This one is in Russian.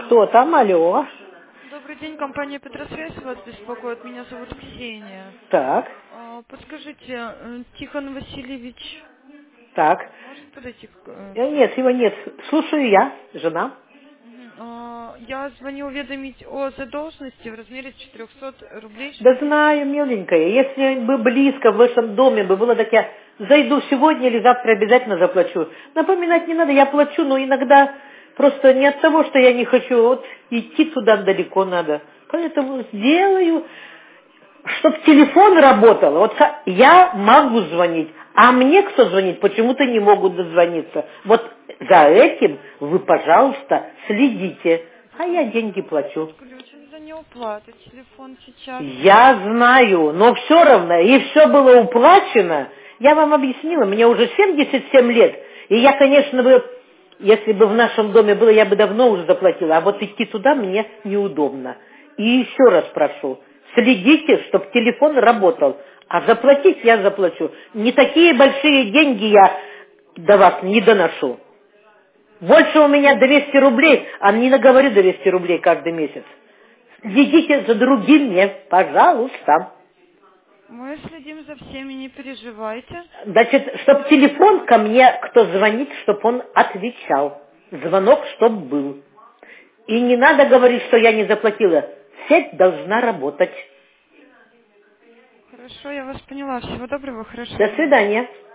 Кто там? Алло. Добрый день, компания Петросвязь вас беспокоит. Меня зовут Ксения. Так, Подскажите, Тихон Васильевич так. может подойти Нет, его нет. Слушаю я, жена. Я звоню уведомить о задолженности в размере 400 рублей. Да знаю, миленькая, если бы близко в вашем доме бы было, так я зайду сегодня или завтра обязательно заплачу. Напоминать не надо, я плачу, но иногда просто не от того, что я не хочу, вот идти туда далеко надо. Поэтому сделаю, чтобы телефон работал. Вот я могу звонить, а мне кто звонит, почему-то не могут дозвониться. Вот за этим вы, пожалуйста, следите. А я деньги плачу. Включен за неуплату телефон сейчас. Я знаю, но все равно, и все было уплачено. Я вам объяснила, мне уже 77 лет. И я, конечно, бы, если бы в нашем доме было, я бы давно уже заплатила. А вот идти туда мне неудобно. И еще раз прошу, следите, чтобы телефон работал. А заплатить я заплачу. Не такие большие деньги я до вас не доношу. Больше у меня 200 рублей, а не наговорю 200 рублей каждый месяц. Следите за другими, пожалуйста. Мы следим за всеми, не переживайте. Значит, чтобы телефон ко мне, кто звонит, чтобы он отвечал. Звонок, чтоб был. И не надо говорить, что я не заплатила. Сеть должна работать. Хорошо, я вас поняла. Всего доброго, хорошего До дня. свидания.